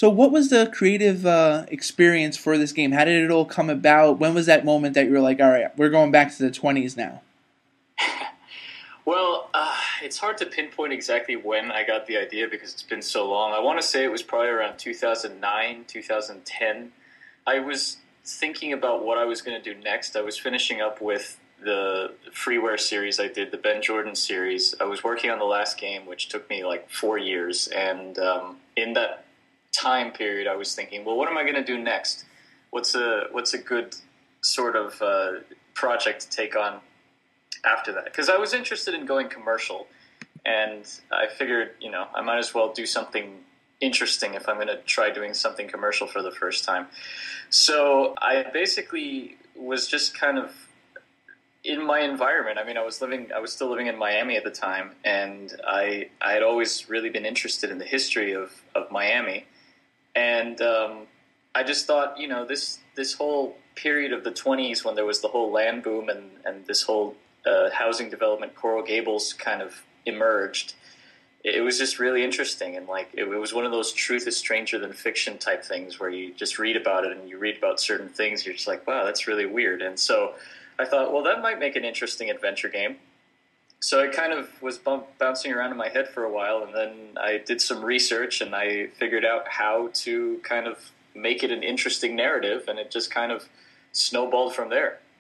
So what was the creative experience for this game? How did it all come about? When was that moment that you were like, all right, we're going back to the 20s now? Well, it's hard to pinpoint exactly when I got the idea because it's been so long. I want to say it was probably around 2009, 2010. I was thinking about what I was going to do next. I was finishing up with the freeware series I did, the Ben Jordan series. I was working on the last game, which took me like 4 years. And in that time period, I was thinking, well, what am I going to do next? What's a good sort of project to take on after that? Because I was interested in going commercial, and I figured, I might as well do something interesting if I'm going to try doing something commercial for the first time. So I basically was just kind of in my environment. I mean, I was still living in Miami at the time, and I had always really been interested in the history of Miami, and I just thought, this whole period of the 20s when there was the whole land boom and this whole housing development, Coral Gables kind of emerged. It was just really interesting, and it was one of those truth is stranger than fiction type things where you just read about it and you read about certain things, you're just like, wow, that's really weird. And so I thought, well, that might make an interesting adventure game. So it kind of was bouncing around in my head for a while, and then I did some research and I figured out how to kind of make it an interesting narrative, and it just kind of snowballed from there.